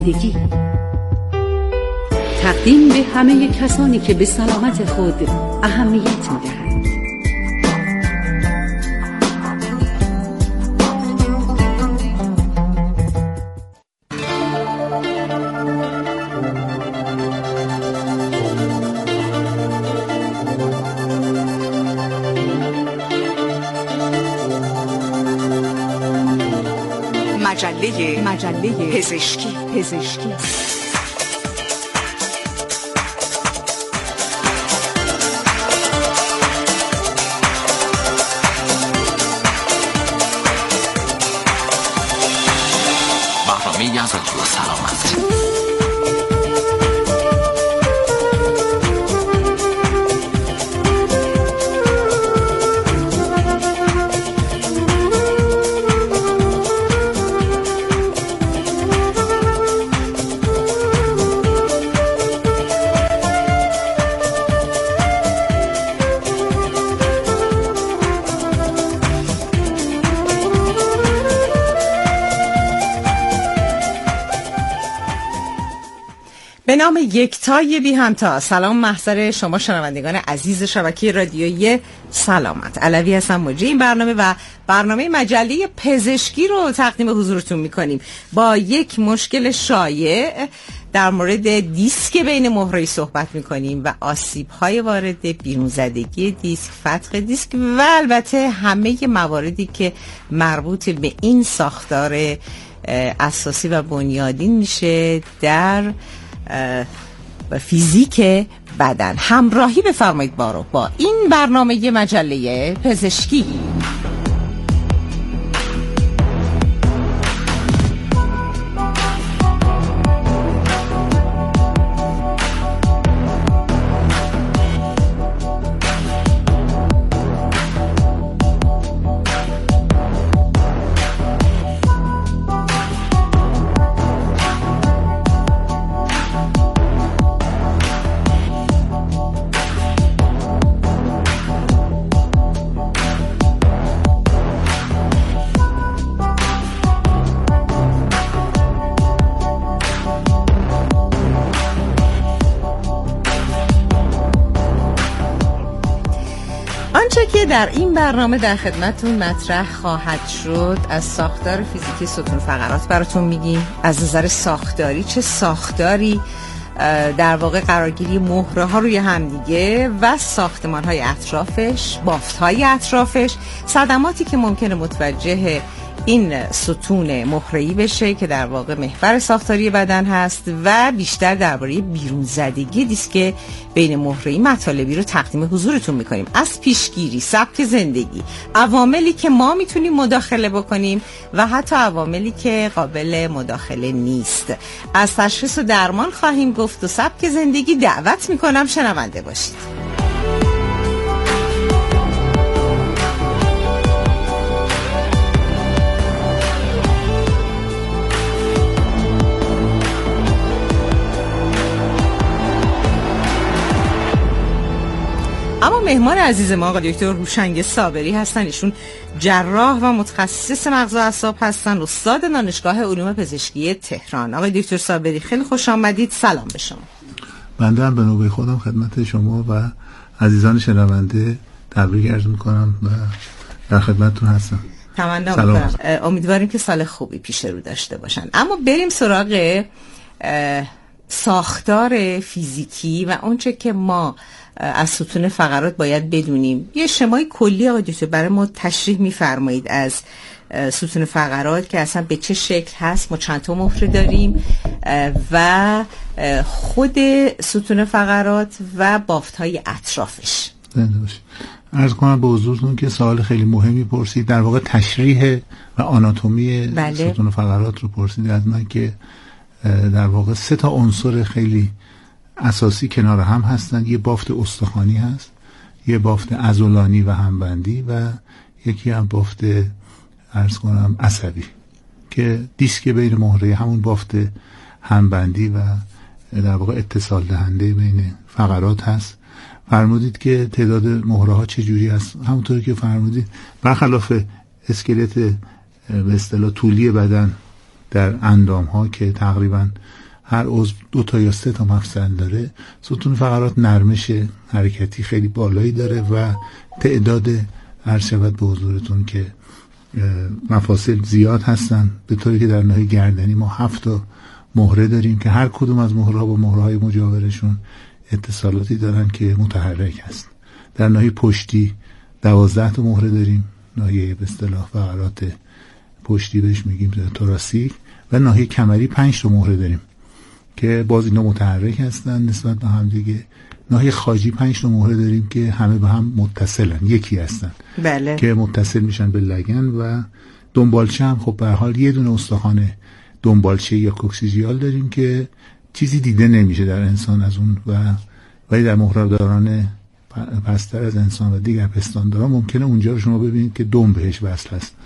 تقدیم به همه کسانی که به سلامت خود اهمیت می‌دهند. مجله پزشکی. برنامه از سلامت. به نام یکتای بی همتا. سلام محضر شما شنوندگان عزیز شبکه رادیویی سلامت. علوی هستم، مجری این برنامه و برنامه مجله پزشکی رو تقدیم حضورتون میکنیم با یک مشکل شایع در مورد دیسک بین مهره‌ای صحبت میکنیم و آسیب‌های وارد بیرون زدگی دیسک، فتق دیسک و البته همه مواردی که مربوط به این ساختار اساسی و بنیادین میشه در فیزیک بدن. همراهی بفرمایید با این برنامه مجله پزشکی. که در این برنامه در خدمتون مطرح خواهد شد از ساختار فیزیکی ستون فقرات براتون میگیم. از نظر ساختاری چه ساختاری در واقع قرارگیری مهره ها روی همدیگه و ساختمان های اطرافش، بافت های اطرافش، صدماتی که ممکنه متوجه این ستون مهره‌ای بشه که در واقع محور ساختاری بدن هست و بیشتر درباره بیرون زدگی دیسک بین مهره‌ای مطالبی رو تقدیم حضورتون میکنیم. از پیشگیری، سبک زندگی، عواملی که ما میتونیم مداخله بکنیم و حتی عواملی که قابل مداخله نیست. از تشخیص و درمان خواهیم گفت و سبک زندگی. دعوت میکنم شنونده باشید. اما مهمان عزیز ما آقای دکتر هوشنگ صابری هستن. ایشون جراح و متخصص مغز و اعصاب هستن، استاد دانشگاه علوم پزشکی تهران. آقای دکتر صابری خیلی خوش آمدید. سلام به شما. بنده هم به نوبه خودم خدمت شما و عزیزان شنونده تبریک عرض میکنم و در خدمتتون هستم. تمنا میکنم. امیدواریم که سال خوبی پیش رو داشته باشن. اما بریم سراغ ساختار فیزیکی و اونچه که ما از ستون فقرات باید بدونیم. یه شمای کلی آقای دکتر برای ما تشریح می‌فرمایید از ستون فقرات که اصلا به چه شکل هست، ما چند تا مهره داریم و خود ستون فقرات و بافت‌های اطرافش. عرض کنم به حضورتون که سوال خیلی مهمی پرسید، در واقع تشریح و آناتومی ستون فقرات رو پرسید از من که در واقع 3 تا عنصر خیلی اساسی کنار هم هستن. یه بافت استخوانی هست، یه بافت عضلانی و همبندی و یکی هم بافت عرض کنم عصبی که دیسک بین مهره همون بافت همبندی و در واقع اتصال دهنده بین فقرات هست. فرمودید که تعداد مهره ها چجوری هست. همونطوری که فرمودید برخلاف اسکلت به اصطلاح طولی بدن در اندام ها که تقریبا هر عضو 2 تا یا 3 تا مفصل داره، ستون فقرات نرمش حرکتی خیلی بالایی داره و تعداد عرض شود به حضورتون که مفاصل زیاد هستن، به طوری که در ناحیه گردنی ما 7 تا مهره داریم که هر کدوم از مهره‌ها با مهره‌های مجاورشون اتصالاتی دارن که متحرک هست. در ناحیه پشتی 12 تا مهره داریم، ناحیه به اصطلاح فقرات پشتی بهش میگیم توراسیک، و ناحیه کمری 5 تا مهره داریم که باز اینا متحرک هستن نسبت به هم دیگه. ناحیه خاجی 5 تا مهره داریم که همه به هم متصلن، یکی هستن. بله. که متصل میشن به لگن. و دنبالچه هم خب به هر حال یه دونه استخوان دنبالچه یا کوکسیژیال داریم که چیزی دیده نمیشه در انسان از اون، ولی در مهره‌داران پستر از انسان و دیگر پستانداران ممکنه اونجا رو شما ببینید که دم بهش وصل هست،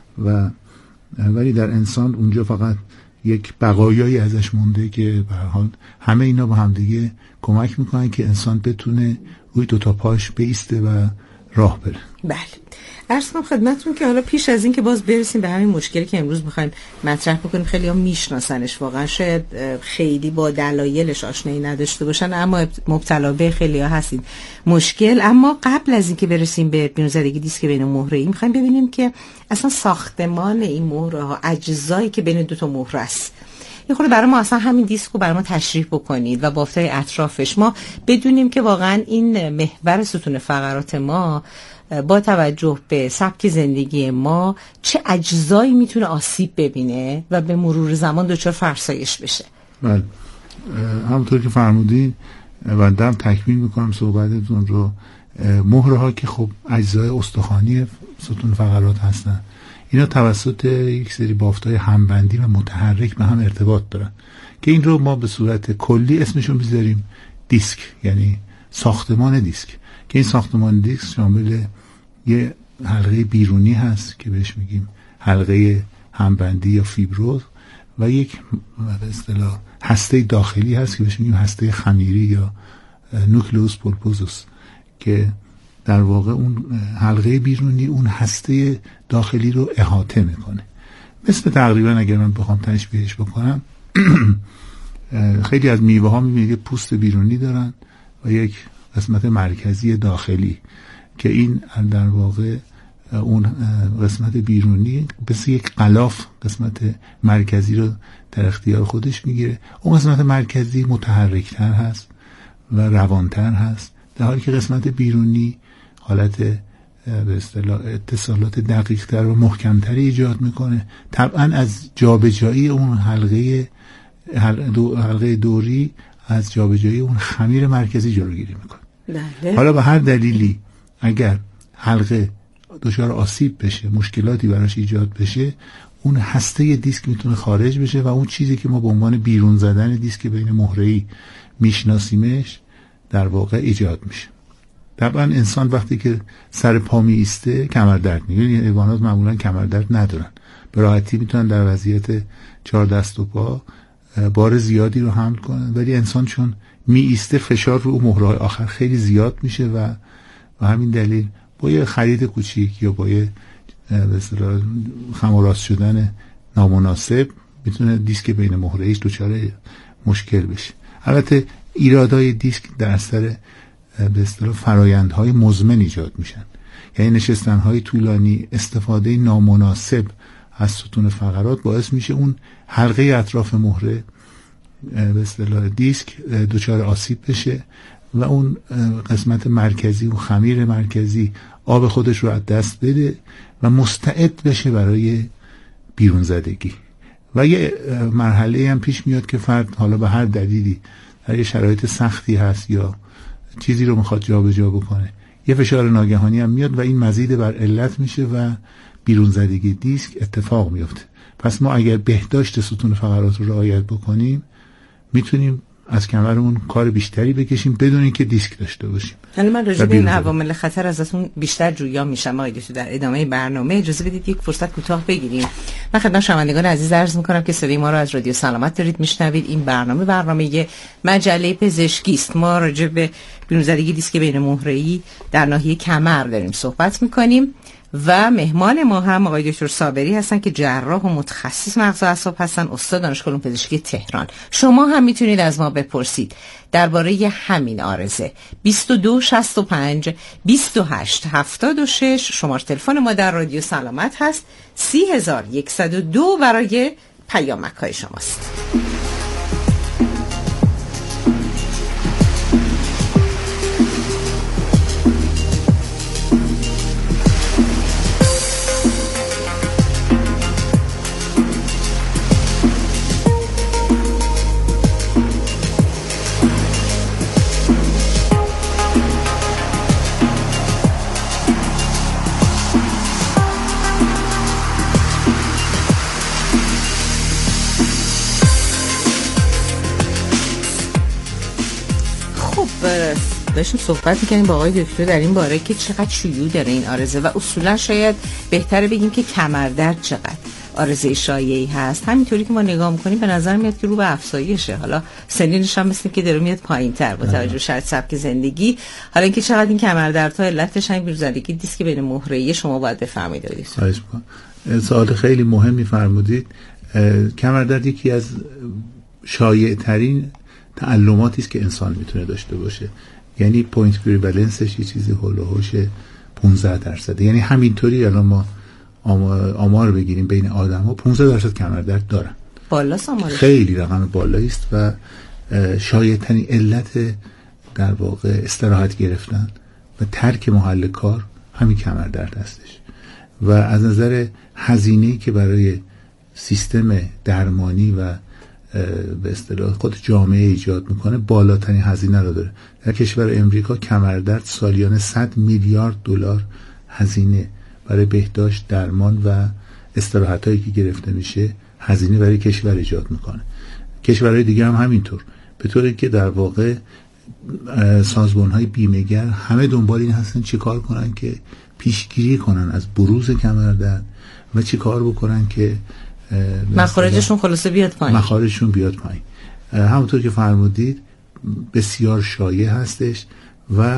ولی در انسان اونجا فقط یک بقایایی ازش مونده که به هر حال همه اینا با هم دیگه کمک میکنن که انسان بتونه روی 2 تا پاش بایسته و راه بره. بله. عرض کنم خدمتتون که حالا پیش از این که باز برسیم به همین مشکلی که امروز میخوایم مطرح بکنیم، خیلی ها میشناسنش، واقعا شاید خیلی با دلایلش آشنایی نداشته باشن، اما مبتلا به خیلی ها هستین مشکل. اما قبل از این که برسیم به بیرون‌زدگی دیسک بین مهره‌ای، میخوایم ببینیم که اصلا ساختمان این مهره ها، اجزایی که بین 2 تا مهره است، یه خورده برای ما اصلا همین دیسک رو برای ما تشریح بکنید و بافتای اطرافش، ما بدونیم که واقعا این محور ستون فقرات ما با توجه به سبک زندگی ما چه اجزایی میتونه آسیب ببینه و به مرور زمان دچار فرسایش بشه. بله، همونطور که فرمودین و دم تکمیل میکنم صحبتتون رو. مهره ها که خب اجزای استخوانی ستون فقرات هستن، اینا توسط یک سری بافتای همبندی و متحرک به هم ارتباط دارن که این رو ما به صورت کلی اسمشو میذاریم دیسک، یعنی ساختمان دیسک، که این ساختمان دیسک شامل یه حلقه بیرونی هست که بهش میگیم حلقه همبندی یا فیبروز، و یک به اصطلاح هسته داخلی هست که بهش میگیم هسته خمیری یا نوکلئوس پولپوزوس، که در واقع اون حلقه بیرونی اون هسته داخلی رو احاطه میکنه. مثل تقریبا اگر من بخوام تشبیهش بکنم خیلی از میوه ها میبینید پوست بیرونی دارن و یک قسمت مرکزی داخلی که این در واقع اون قسمت بیرونی مثل یک غلاف قسمت مرکزی رو در اختیار خودش میگیره. اون قسمت مرکزی متحرکتر هست و روانتر هست، در حالی که قسمت بیرونی حالت به اصطلاح اتصالات دقیق‌تر و محکم‌تری ایجاد میکنه. طبعا از جابجایی اون حلقه دوری از جابجایی اون خمیر مرکزی جلوگیری میکنه. بله. حالا به هر دلیلی اگر حلقه دچار آسیب بشه، مشکلاتی براش ایجاد بشه، اون هسته دیسک میتونه خارج بشه و اون چیزی که ما به عنوان بیرون زدن دیسک بین مهره‌ای میشناسیمش در واقع ایجاد میشه. طبعا انسان وقتی که سر پا می ایسته کمر درد میگیره. حیوانات معمولا کمر درد ندارن، به راحتی میتونن در وضعیت 4 دست و پا بار زیادی رو حمل کنن، ولی انسان چون می ایسته فشار رو مهره‌های آخر خیلی زیاد میشه و همین دلیل با یه خرید کوچیک یا با یه به اصطلاح خم و راست شدن نامناسب میتونه دیسک بین مهره‌ایش دچار مشکل بشه. البته ایرادای دیسک در اثر به اصطلاح فرایندهای مزمن ایجاد میشن، یعنی نشستنهای طولانی، استفاده نامناسب از ستون فقرات باعث میشه اون حلقه اطراف مهره به اصطلاح دیسک دچار آسیب بشه و اون قسمت مرکزی و خمیر مرکزی آب خودش رو از دست بده و مستعد بشه برای بیرون زدگی. و یه مرحله هم پیش میاد که فرد حالا به هر دلیلی در یه شرایط سختی هست یا چیزی رو میخواد جابجا بکنه، یه فشار ناگهانی هم میاد و این مزید بر علت میشه و بیرون زدگی دیسک اتفاق میفته. پس ما اگر بهداشت ستون فقرات رو رعایت بکنیم میتونیم از کمرمون کار بیشتری بکشیم بدون اینکه دیسک داشته باشیم. حالا من راجع به این عوامل خطر ازتون بیشتر جویا میشم آقای دکتر در ادامه برنامه. اجازه بدید یک فرصت کوتاه بگیریم. من خدمت شنوندگان عزیز عرض میکنم که صدای ما رو از رادیو سلامت دارید میشنوید. این برنامه مجله پزشکی است. ما راجع به بیرون‌زدگی دیسک بین مهره‌ای در ناحیه کمر داریم صحبت میکنیم و مهمان ما هم آقای دکتر صابری هستن که جراح و متخصص مغز و اعصاب هستن، استاد دانشگاه علوم پزشکی تهران. شما هم میتونید از ما بپرسید درباره همین عارضه. 2265 2876 شماره تلفن ما در رادیو سلامت هست. 3102 برای پیامک های شماست. داشتیم صحبت می‌کنیم با آقای دکتر در این باره که چقدر شیوع داره این عارضه و اصولا شاید بهتره بگیم که کمردرد چقدر عارضه شایعی هست. همینطوری که ما نگاه می‌کنیم به نظر میاد که رو به افزایشه. حالا سنینش هم مثل که داره میاد پایین‌تر با توجه به شرط سبک زندگی. حالا اینکه چقدر این کمردردها علتش همین بیرونزدگی دیسک بین مهره‌ای شما باید بفهمید. سوال خیلی مهمی فرمودید. کمردرد یکی از شایع‌ترین تعلماتی است که انسان میتونه داشته باشه. یعنی پوینت پریوالنسش یه چیزی هول و هوش 15%. یعنی همینطوری الان ما آمار بگیریم بین آدم‌ها 15% کمردرد دارن. بالاست آمارش. خیلی رقم بالایی است و شایع‌ترین علت در واقع استراحت گرفتن و ترک محل کار همین کمردرد هستش. و از نظر هزینه‌ای که برای سیستم درمانی و به اصطلاح خود جامعه ایجاد میکنه بالاترین هزینه رو داره. در کشور امریکا کمردرد سالیانه 100 میلیارد دلار هزینه برای بهداشت، درمان و استراحتایی که گرفته میشه هزینه برای کشور ایجاد میکنه. کشورهای دیگه هم همینطور، به طوری که در واقع سازمان‌های بیمه‌گر همه دنبال این هستن چیکار کنن که پیشگیری کنن از بروز کمردرد و چیکار بکنن که مخارجشون خلاصه بیاد پایین. مخارجشون بیاد پایین. همونطور که فرمودید بسیار شایع هستش و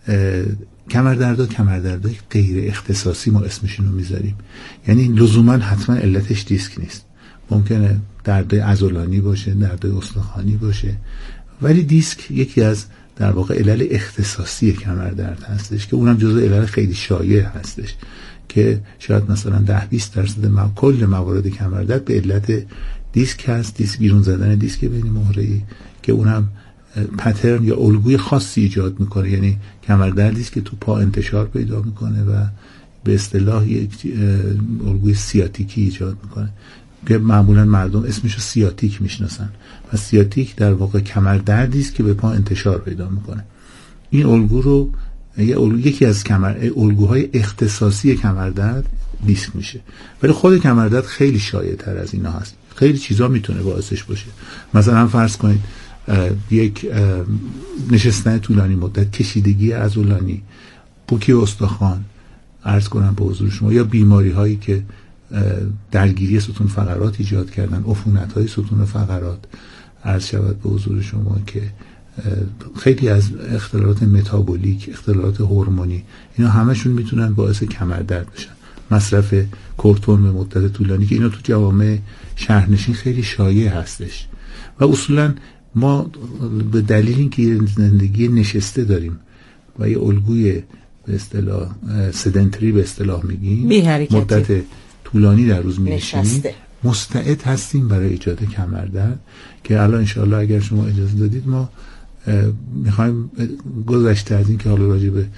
کمردردهای غیر اختصاصی ما اسمشون رو میذاریم. یعنی لزوما حتما علتش دیسک نیست. ممکنه دردهای عضلانی باشه، دردهای استخوانی باشه، ولی دیسک یکی از در واقع علل اختصاصی کمردرد هستش که اونم جزو علل خیلی شایع هستش که شاید مثلا 10-20% کل موارد کمردرد به علت دیسک هست. دیسک بیرون زدن دیسک بین مهره‌ای که اونم پترن یا الگوی خاصی ایجاد میکنه. یعنی کمردردی است که تو پا انتشار پیدا میکنه و به اصطلاح یک الگوی سیاتیکی ایجاد میکنه که معمولا مردم اسمشو سیاتیک میشناسن و سیاتیک در واقع کمردردی است که به پا انتشار پیدا میکنه. این الگو رو یکی از الگوهای اختصاصی کمردرد دیسک میشه، ولی خود کمردرد خیلی شایع تر از اینا هست. خیلی چیزا میتونه باعثش باشه. مثلا فرض کنید یک نشستن طولانی مدت، کشیدگی عضلانی، پوکی استخوان، عرض کنم به حضور شما، یا بیماری هایی که درگیری ستون فقرات ایجاد کردن، عفونت های ستون فقرات، عرض شود به حضور شما که خیلی از اختلالات متابولیک، اختلالات هورمونی، اینا همشون میتونن باعث کمردرد بشن. مصرف کورتون به مدت طولانی که اینا تو جوامع شهرنشین خیلی شایع هستش و اصولا ما به دلیل اینکه زندگی نشسته داریم و یه الگوی به اصطلاح سدنتری به اصطلاح میگیم، مدت طولانی در روز می‌نشینیم، مستعد هستیم برای ایجاد کمردرد که الان انشاءالله اگر شما اجازه دادید ما میخوایم گذشته از این که حالا راجع به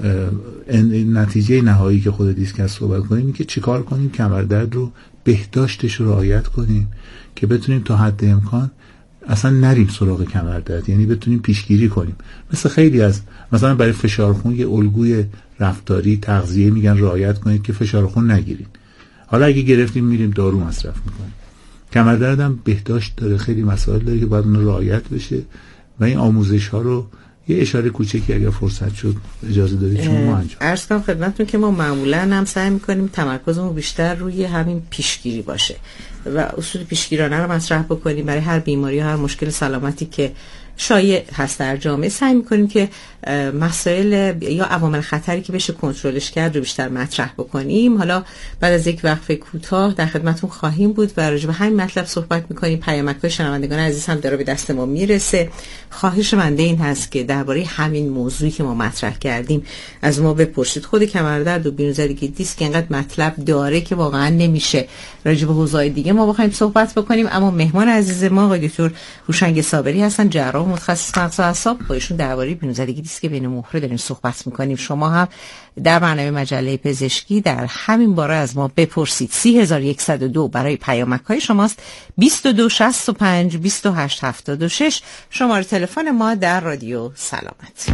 نتیجه نهایی که خود دیسک هست صحبت کنیم، این که چیکار کنیم کمردرد رو بهداشتش رو رعایت کنیم که بتونیم تا حد امکان اصلا نریم سراغ کمردرد، یعنی بتونیم پیشگیری کنیم. مثل خیلی از مثلا برای فشار خون یه الگوی رفتاری تغذیه میگن رعایت کنید که فشار خون نگیرید. حالا اگه گرفتیم میریم دارو مصرف میکنیم. کمردرد هم بهداشت داره، خیلی مسائل داره که باید اون رعایت بشه و این آموزش ها رو یه اشاره کوچکی اگر فرصت شد اجازه دادید شما انجام. عرض کنم خدمتتون که ما معمولا هم سعی میکنیم تمرکزمون بیشتر روی همین پیشگیری باشه و اصول پیشگیرانه رو مطرح بکنیم برای هر بیماری و هر مشکل سلامتی که شایع هست در جامعه، سعی میکنیم که مسائل یا عوامل خطری که بشه کنترلش کرد رو بیشتر مطرح بکنیم. حالا بعد از یک وقفه کوتاه در خدمتتون خواهیم بود و راجع به همین مطلب صحبت میکنیم. پیامک‌های شنوندگان عزیز هم داره به دست ما میرسه. خواهش بنده این هست که درباره همین موضوعی که ما مطرح کردیم از ما بپرسید. خود کمردرد و بی‌نظیرگی دیسک اینقدر مطلب داره که واقعا نمیشه راجع به حوزه‌های دیگه ما بخوایم صحبت بکنیم. اما مهمان عزیز ما آقای دکتر هوشنگ صابری هستن، جراح متخصص مغز و اعصاب. با ایشون درباره بی‌نظیرگی دیسک بین مهره داریم صحبت میکنیم. شما هم در برنامه مجله پزشکی در همین باره از ما بپرسید. 3102 برای پیامک‌های شماست، 2265 2876 شماره تلفن ما در رادیو سلامت.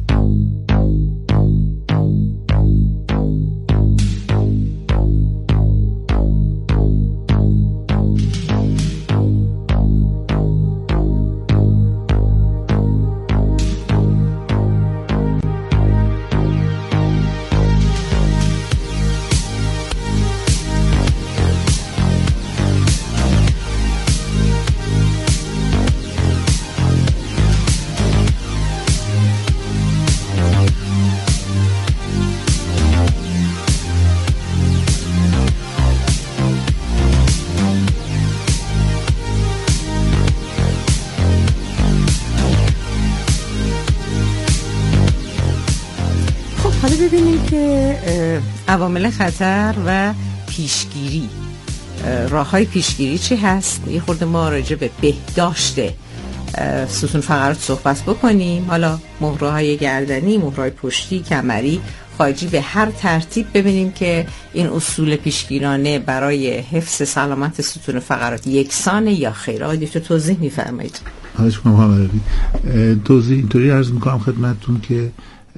ببینیم که عوامل خطر و پیشگیری، راه‌های پیشگیری چی هست. یه خورده ما راجع به بهداشت ستون فقرات صحبت بکنیم. حالا مهره‌های گردنی، مهره‌های پشتی، کمری، خارجی، به هر ترتیب ببینیم که این اصول پیشگیرانه برای حفظ سلامت ستون فقرات یکسانه یا خیر. آقای دکتر توضیح می‌فرمایید. خواهش می‌کنم محمد علی. توضیح اینطوری عرض می‌کنم خدمتتون که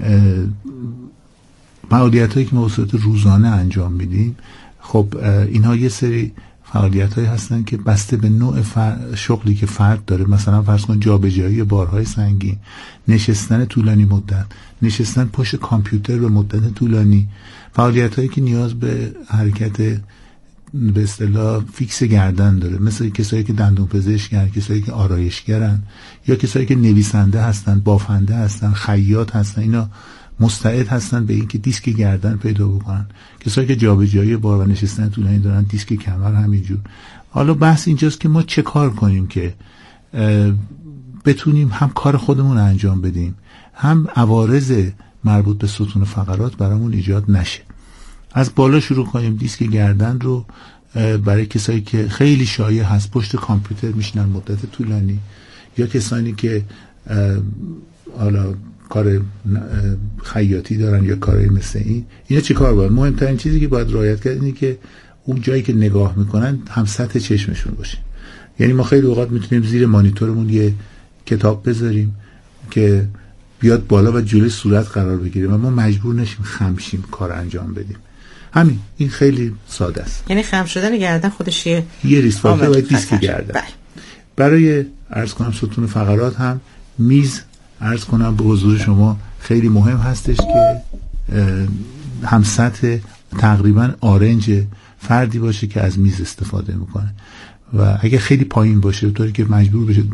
فعالیت‌هایی که ما به صورت روزانه انجام میدیم، خب اینها یه سری فعالیت‌هایی هستن که بسته به نوع شغلی که فرد داره، مثلا فرض کن جابجایی بارهای سنگین، نشستن طولانی مدت، نشستن پشت کامپیوتر به مدت طولانی، فعالیت‌هایی که نیاز به حرکت به اصطلاح فیکس گردن داره، مثل کسایی که دندون پزشکن، کسایی که آرایشگرن، یا کسایی که نویسنده هستن، بافنده هستن، خیاط هستن. اینا مستعد هستن به اینکه دیسک گردن پیدا بکنن. کسایی که جابجایی بار و نشستن طولانی دارن، دیسک کمر همینجور. حالا بحث اینجاست که ما چه کار کنیم که بتونیم هم کار خودمون انجام بدیم، هم عوارض مربوط به ستون فقرات برامون ایجاد نشه. از بالا شروع کنیم. دیسک گردن رو برای کسایی که خیلی شایع هست پشت کامپیوتر میشنن مدت طولانی، یا کسانی که حالا کار خیاطی دارن یا کارهای مثل این، اینا چه کار باید؟ مهمترین چیزی که باید رعایت کرد اینه که اون جایی که نگاه میکنن هم سطح چشمشون باشه. یعنی ما خیلی اوقات میتونیم زیر مانیتورمون یه کتاب بذاریم که بیاد بالا و جلوی صورت قرار بگیره و ما مجبور نشیم خم کار انجام بدیم. همین، این خیلی ساده است. یعنی خم شدن گردن خودش یه ریسک فاکتور و دیسک گردن. برای عرض کنم ستون فقرات هم میز عرض کنم به حضور شما خیلی مهم هستش که هم سطح تقریبا آرنج فردی باشه که از میز استفاده میکنه و اگه خیلی پایین باشه طوری که مجبور بشه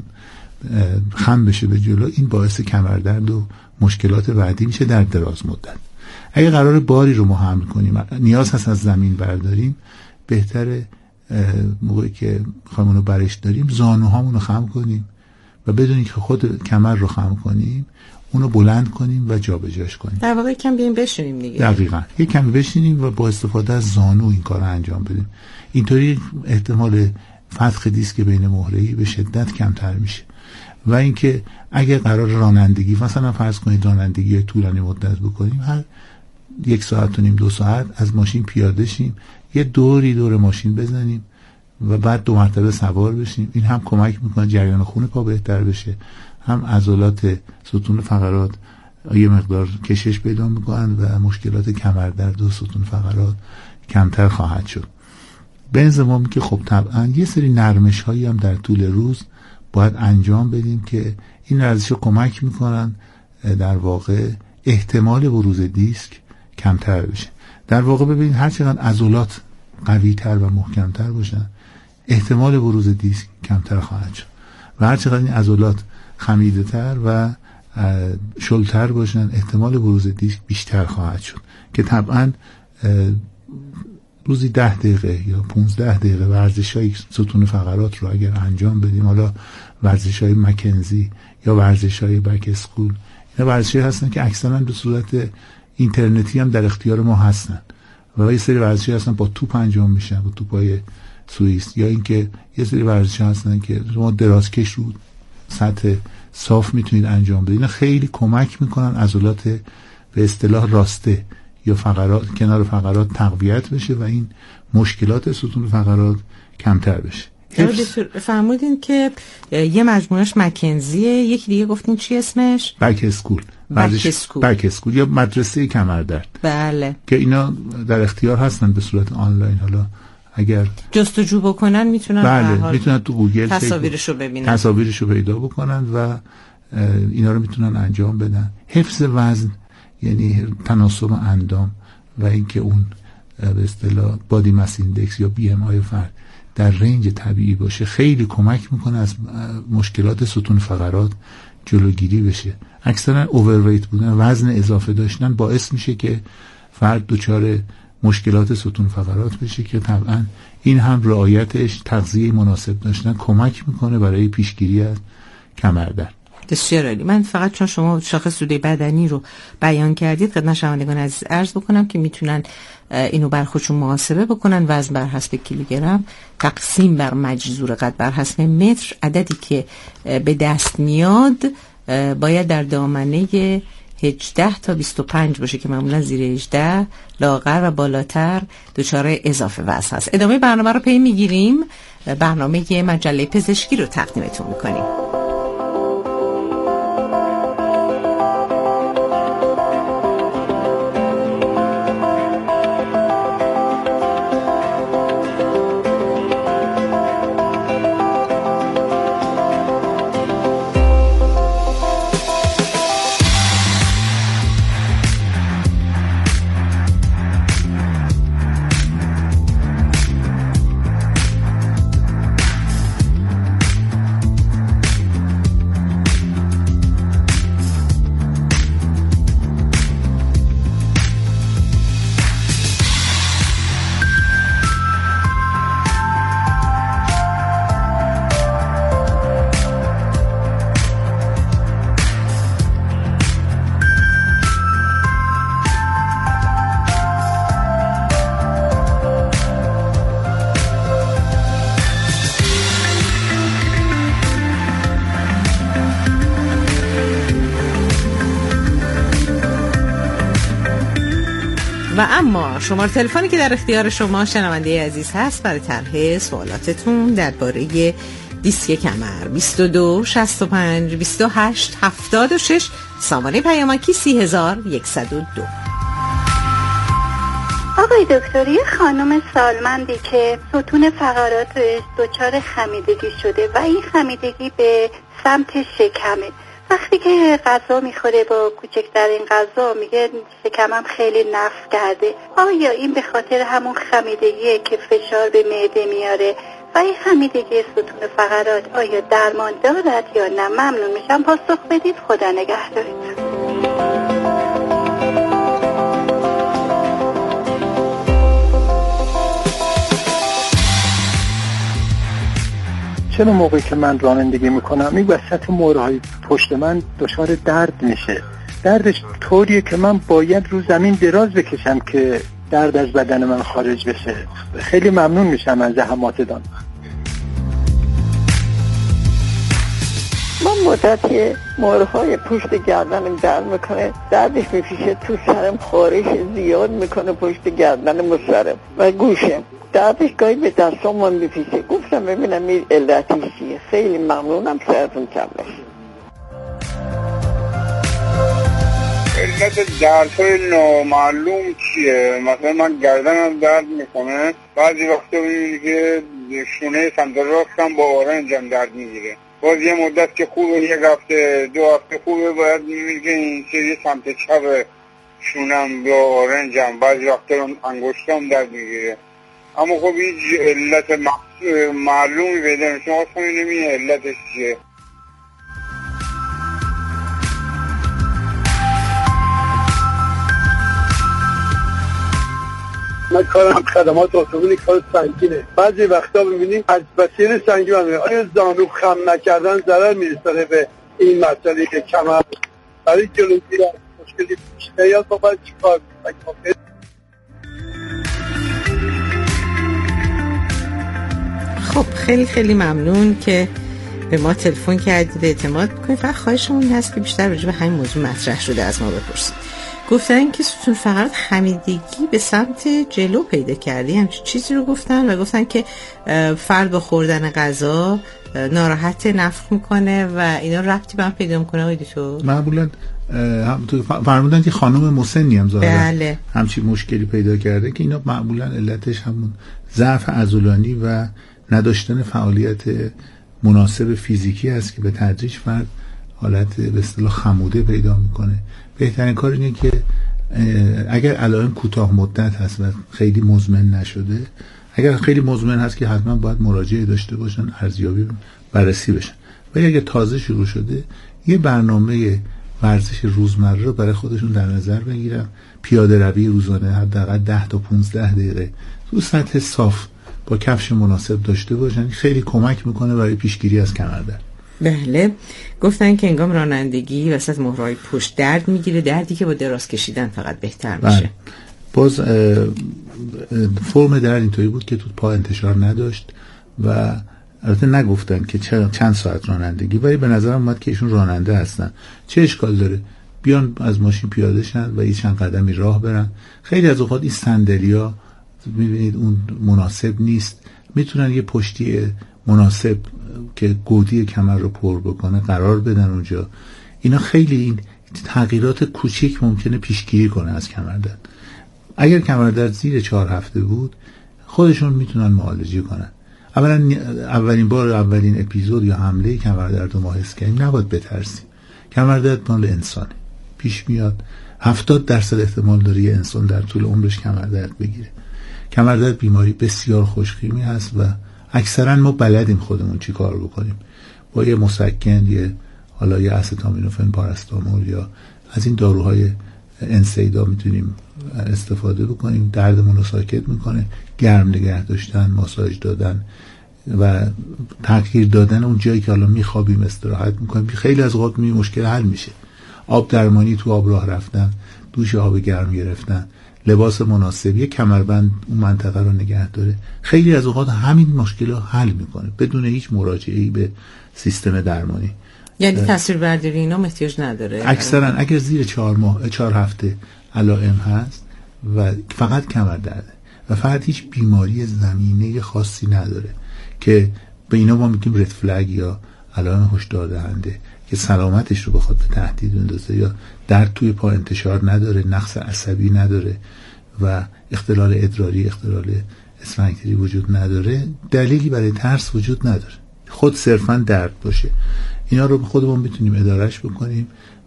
خم بشه به جلو، این باعث کمردرد و مشکلات بعدی میشه در دراز مدت. اگه قرار باری رو ما حمل کنیم، نیاز هست از زمین برداریم، بهتره موقعی که خواهیم اونو برش داریم زانوهامون رو خم کنیم و بدونیم که خود کمر رو خم کنیم، اونو بلند کنیم و جابجاش کنیم. در واقع کم بیایم بشینیم دیگه. دقیقاً. یک کمی بشینیم و با استفاده از زانو این کار رو انجام بدیم. اینطوری احتمال فتق دیسک بین مهره‌ای به شدت کمتر میشه. و اینکه اگه قرار رانندگی مثلا فرض کنید رانندگی طولانی مدت بکنیم، هر 1 ساعت و نیم 2 ساعت از ماشین پیاده شیم، یه دوری دور ماشین بزنیم و بعد 2 مرتبه سوار بشیم. این هم کمک میکنه جریان خون پا بهتر بشه، هم عضلات ستون فقرات یه مقدار کشش پیدا میکنن و مشکلات کمردرد و ستون فقرات کمتر خواهد شد. به انضمام که خب طبعا یه سری نرمش هایی هم در طول روز باید انجام بدیم که این ورزش‌ها کمک میکنن در واقع احتمال بروز دیسک کمتر بشه. در واقع ببینید هر چقدر عضلات قوی تر و محکم تر باشن، احتمال بروز دیسک کمتر خواهد شد و هر چقدر این عضلات خمیده تر و شلتر باشن، احتمال بروز دیسک بیشتر خواهد شد که طبعا روزی 10 دقیقه یا 15 دقیقه ورزش‌های ستون فقرات رو اگر انجام بدیم، حالا ورزش‌های مکنزی یا ورزش‌های بک اسکول، اینا ورزش‌هایی هستن که اکثرا به صورت اینترنتی هم در اختیار ما هستن و یه سری ورزش‌ها هستن با توپ انجام میشن، با توپ‌های سوئیس، یا اینکه یه سری ورزش‌ها هستن که شما درازکش رو سطح صاف میتونید انجام بدید. اینا خیلی کمک میکنن عضلات به اصطلاح راسته یا فقرات، کنار فقرات تقویت بشه و این مشکلات ستون فقرات کمتر بشه. فرمودین که یه مجموعهش مکنزیه، یکی دیگه گفتین چی اسمش؟ بک اسکول. بک اسکول یا مدرسه کمردرد. بله. که اینا در اختیار هستن به صورت آنلاین، حالا اگر جستجو بکنن میتونن، بله میتونن تو گوگل تصاویرشو ببینن، تصاویرشو پیدا بکنن و اینا رو میتونن انجام بدن. حفظ وزن یعنی تناسب اندام و اینکه اون به اصطلاح بادی ماس ایندکس یا بی ام آی فرد در رنج طبیعی باشه خیلی کمک میکنه از مشکلات ستون فقرات جلوگیری بشه. اکثرا اوورویت بودن، وزن اضافه داشتن باعث میشه که فرد دچار مشکلات ستون فقرات بشه که طبعا این هم رعایتش، تغذیه مناسب داشتن کمک میکنه برای پیشگیری از کمردرد. بسیار عالی. من فقط چون شما شاخص توده بدنی رو بیان کردید خدمت شنوندگان عزیز عرض بکنم که میتونن اینو بر خودشون محاسبه بکنن. وزن بر حسب کیلوگرم تقسیم بر مجذور قد بر حسب متر، عددی که به دست میاد باید در دامنه 18 تا 25 باشه که معمولا زیر 18 لاغر و بالاتر دچار اضافه وزن هست. ادامه برنامه رو پی میگیریم. برنامه مجله پزشکی رو تقدیمتون میکنیم. و اما شماره تلفنی که در اختیار شما شنونده عزیز هست برای طرح سوالاتتون درباره دیسک کمر 22 65 28 76 سامانه پیامکی 30102. آقای دکتر، یه خانم سالمندی که ستون فقراتش دچار خمیدگی شده و این خمیدگی به سمت شکمه. وقتی که غذا میخوره با کوچکترین غذا میگه شکمم خیلی نفخ کرده. آیا این به خاطر همون خمیدگیه که فشار به معده میاره و این خمیدگی ستون فقرات آیا درمان دارد یا نه؟ ممنون میشم پاسخ بدید. خدا نگهدارید. چرا موقعی که من رانندگی میکنم این وسط مهرهای پشت من دچار درد میشه؟ دردش طوریه که من باید رو زمین دراز بکشم که درد از بدن من خارج بشه. خیلی ممنون میشم از زحماتتان. من مدتی مهرهای پشت گردنم درد میکنه، دردش میپیشه تو سرم، خارش زیاد میکنه پشت گردنم و سرم و گوشم، دردش گاهی به دستام هم میپیشه. گفتم ببینم این علتش چیه. خیلی ممنونم، سرتون کم بشه. علت دردهای نامعلوم چیه؟ مثلا من گردنم درد میکنه، بعضی وقتا میبینی که شونه سمت راستم با آرنجم درد میگیره. باز یه مدت که خوبه، یک هفته 2 هفته خوبه، باید میبینی که این سری سمت چپ شونم با آرنجم، بعضی وقتا انگشتم درد میگیره. اما خب هیچ علت معلومی پیدا نمیشه. اصلا نمیشه علتش چیه. من کارم خدمات اتومبیل، کار سنگینه. بعضی وقتا می‌بینیم از وسیله سنگین آیا زانو خم نکردن ضرر میرسه به این مسئله که کمر برای جلوگیری از مشکلی پیش نیاد. با باید چیکار کنیم؟ خب خیلی خیلی ممنون که به ما تلفن کردید، اعتماد کنید. فقط خواهشمون هست که بیشتر راجع به همین موضوع مطرح شده از ما بپرسید. گفتن که ستون فقرات خمیدگی به سمت جلو پیدا کرده، همچین چیزی رو گفتن و گفتن که فرد با خوردن غذا ناراحت نفخ میکنه و اینا ربطی به هم پیدا میکنه. آقای دکتر معمولا فرمودن که خانم مسنی هم ظاهرا بله. همچین مشکلی پیدا کرده که اینا معمولا علتش همون ضعف عضلانی و نداشتن فعالیت مناسب فیزیکی است که به تدریج فرد حالت به اصطلاح خموده پیدا میکنه. بهترین کار اینه که اگر علائم کوتاه مدت هست و خیلی مزمن نشده، اگر خیلی مزمن هست که حتما باید مراجعه داشته باشن، ارزیابی بررسی بشن. و اگر تازه شروع شده یه برنامه ورزش روزمره رو برای خودشون در نظر بگیرن، پیاده روی روزانه حداقل 10 تا 15 دقیقه تو سطح صاف با کفش مناسب داشته باشن. خیلی کمک میکنه برای پیشگیری از کمردرد. بله. گفتن که هنگام رانندگی وسط مهرهای پشت درد میگیره، دردی که با دراز کشیدن فقط بهتر میشه. بله. باز فرم درد اینطوری بود که تو پا انتشار نداشت و البته نگفتن که چند ساعت رانندگی، ولی به نظرم اومد که ایشون راننده هستن. چه اشکال داره بیان از ماشین پیاده شن و یه چند قدمی راه برن. خیلی از اوقات این صندلی‌ها میبینید اون مناسب نیست، میتونن یه پشتی مناسب که گودی کمر رو پر بکنه قرار بدن اونجا. اینا خیلی این تغییرات کوچیک ممکنه پیشگیری کنه از کمردرد. اگر کمردرد زیر 4 هفته بود خودشون میتونن معالجه کنن. اولین اپیزود یا حمله کمردرد رو ما حس کردیم نباید بترسیم. کمردرد مال انسانه، پیش میاد. 70% احتمال داره یه انسان در طول عمرش کمردرد بگیره. کمردرد بیماری بسیار خوشخیمی هست و اکثرا ما بلدیم خودمون چی کار بکنیم. با یه مسکن، یه استامینوفن، پاراستامول یا از این داروهای انسیدا میتونیم استفاده بکنیم. دردمون رو ساکت میکنه. گرم نگه داشتن، ماساژ دادن و تغییر دادن اون جایی که حالا میخوابیم استراحت میکنیم. خیلی از اوقات مشکل حل میشه. آب درمانی تو آب راه رفتن، دوش آب گرم گرفتن، لباس مناسب، یک کمربند اون منطقه رو نگه داره. خیلی از اوقات همین مشکل رو حل میکنه بدون هیچ مراجعه‌ای به سیستم درمانی. یعنی تصویربرداری اینا احتیاج نداره. اکثرا اگر زیر 4 هفته علائم هست و فقط کمردرده و فقط هیچ بیماری زمینه خاصی نداره که به اینا ما میگیم رد فلگ یا علائم هشدار دهنده که سلامتش رو بخواد به تهدید بندازه، یا درد توی پا انتشار نداره، نقص عصبی نداره و اختلال ادراری، اختلال اسفنکتری وجود نداره، دلیلی برای ترس وجود نداره. خود صرفا درد باشه، اینا رو خودمون میتونیم ادارهش بکنیم.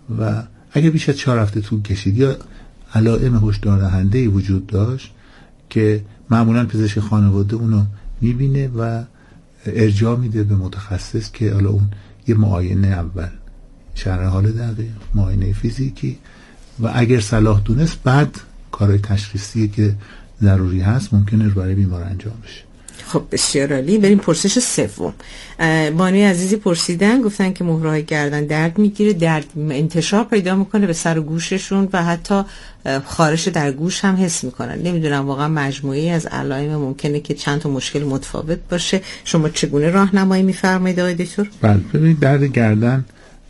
و اگه بیش از 4 هفته طول کشید یا علائم هشدار دهنده‌ای وجود داشت که معمولا پزشک خانواده اونو میبینه و ارجاع میده به متخصص که حالا اون یه معاینه اول، شرح حال دقیق، معاینه فیزیکی و اگر صلاح دونست بعد کارهای تشخیصی که ضروری هست ممکنه برای بیمار انجام بشه. خب بسیار عالی. بریم پرسش سوم. بانوی عزیزی پرسیدن، گفتن که مهرهای گردن درد میگیره، درد انتشار پیدا میکنه به سر و گوششون و حتی خارش در گوش هم حس میکنن. نمیدونم واقعا مجموعی از علائم ممکنه که چند تا مشکل متفاوت باشه. شما چگونه راهنمایی میفرمایید آقای دکتر؟ بله، ببینید درد گردن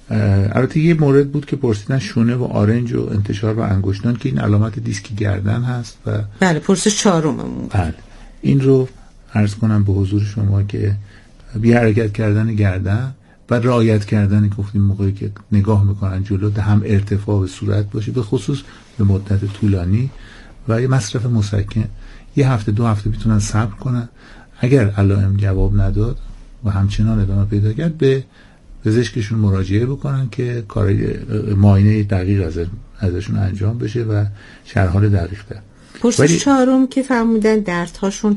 البته یه مورد بود که پرسیدن شونه و آرنج و انتشار و انگشتان که این علامت دیسک گردن هست و بله پرسش 4. بله این رو عرض کنم به حضور شما که بی حرکت کردن گردن و رعایت کردن گفتیم موقعی که نگاه میکنن جلو هم ارتفاع به صورت باشه، به خصوص به مدت طولانی، و یه مصرف مسکن 1 هفته 2 هفته میتونن صبر کنن. اگر علائم جواب نداد و همچنان ادامه پیدا کرد به پزشکشون مراجعه بکنن که کارهای معاینه دقیق ازشون انجام بشه و شرح حال دقیق تر. پرسش 4 که فرمودن دردهاشون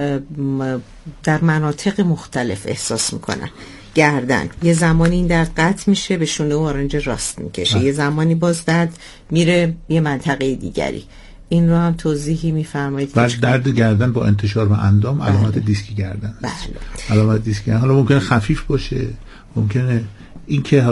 در مناطق مختلف احساس میکنن. گردن یه زمانی این درد قطع میشه به شونه و آرنج راست میکشه، یه زمانی باز درد میره یه منطقه دیگری. این رو هم توضیحی می‌فرمایید؟ بله، درد گردن با انتشار و اندام علامت دیسک گردن است. علامت دیسک گردن حالا ممکنه خفیف باشه، ممکنه این که